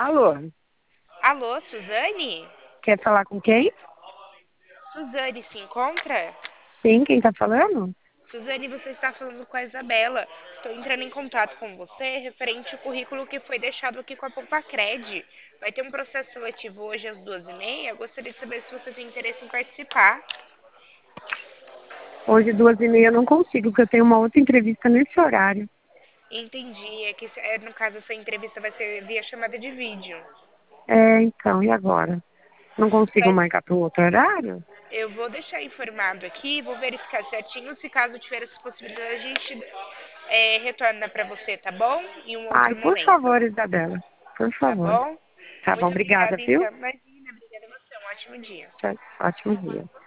Alô, Alô, Suzane? quer falar com quem? Suzane se encontra? Sim, quem tá falando? Suzane, você está falando com a Isabela. Estou entrando em contato com você referente ao currículo que foi deixado aqui com a Pompacred. Vai ter um processo seletivo hoje às 2h30. Gostaria de saber se você tem interesse em participar. Hoje, 2h30, eu não consigo, porque eu tenho uma outra entrevista nesse horário. Entendi. É que, no caso, essa entrevista vai ser via chamada de vídeo. Então, e agora? Não consigo Mas marcar para o outro horário? eu vou deixar informado aqui, vou verificar certinho. Se caso tiver essas possibilidades, a gente retorna para você, tá bom? Em um Ai, outro por momento. favor, Isabela. Por Tá favor. bom? Tá bom, Muito obrigada, obrigada, viu? então. Imagina, obrigada a você. Um ótimo dia. Ótimo dia.